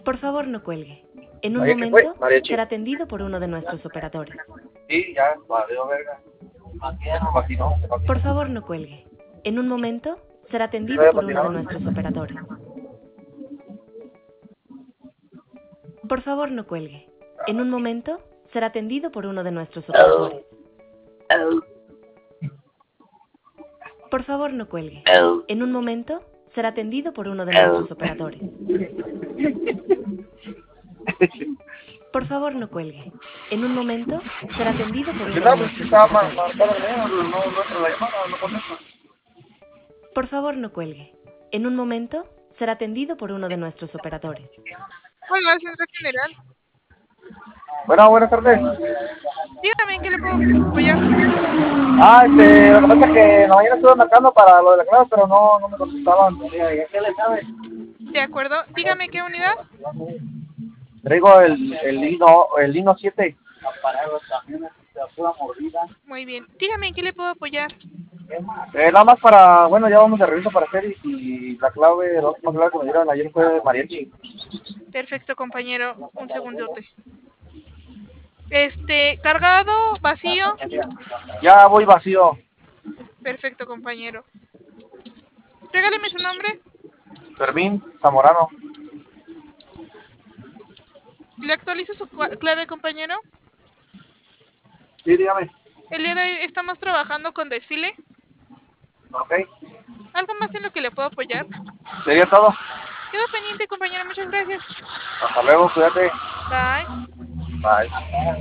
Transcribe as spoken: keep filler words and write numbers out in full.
Por favor, no cuelgue. En un Oye, ¿qué momento fue? Mariachi. será atendido por uno de nuestros operadores. Sí, ya, valió verga. Patinó, se patinó. Por favor, no cuelgue. En un momento será atendido ¿Todavía por uno de patinaba? nuestros operadores. Por favor, no cuelgue. En un momento será atendido por uno de nuestros operadores. Por favor, no cuelgue. En un momento será atendido por uno de nuestros operadores. Por favor, no cuelgue. En un momento será atendido por uno de No, pues nuestros estaba mar- operadores. marcado, no, no, no entra la llamada, no contesta. Por favor, no cuelgue. En un momento será atendido por uno de nuestros operadores. Hola, centro general. Bueno, buenas tardes. Dígame en qué le puedo apoyar. Ah, este, lo que pasa es que en la mañana estuve marcando para lo de la clase, pero no, no me contestaban. ¿Qué le sabes? De acuerdo. Dígame qué unidad. Traigo el, el Lino, el Lino siete. Muy bien. Dígame en qué le puedo apoyar. Eh, nada más para, bueno, ya vamos de regreso para hacer y, y la clave, la última clave que me dieron ayer fue de Mariachi. Perfecto, compañero. Un segundote. Este, cargado, vacío. Ya voy vacío. Perfecto, compañero. Regáleme su nombre. Fermín Zamorano. ¿Le actualizo su cua- clave, compañero? Sí, dígame. El día de hoy estamos trabajando con desfile. Ok. ¿Algo más en lo que le puedo apoyar? Sería todo. Quedo pendiente, compañero. Muchas gracias. Hasta luego, cuídate. Bye. Bye.